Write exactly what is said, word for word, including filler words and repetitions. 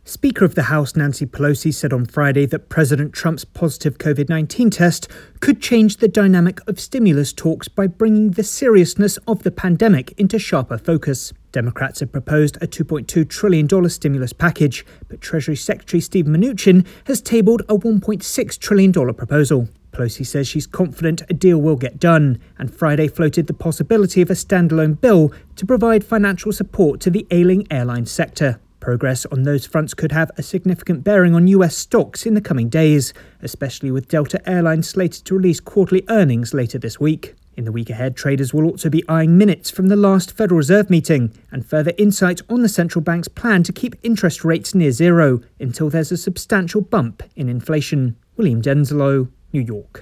Speaker of the House Nancy Pelosi said on Friday that President Trump's positive covid nineteen test could change the dynamic of stimulus talks by bringing the seriousness of the pandemic into sharper focus. Democrats have proposed a two point two trillion dollars stimulus package, but Treasury Secretary Steve Mnuchin has tabled a one point six trillion dollars proposal. Pelosi says she's confident a deal will get done, and Friday floated the possibility of a standalone bill to provide financial support to the ailing airline sector. Progress on those fronts could have a significant bearing on U S stocks in the coming days, especially with Delta Airlines slated to release quarterly earnings later this week. In the week ahead, traders will also be eyeing minutes from the last Federal Reserve meeting and further insight on the central bank's plan to keep interest rates near zero until there's a substantial bump in inflation. William Denslow, New York.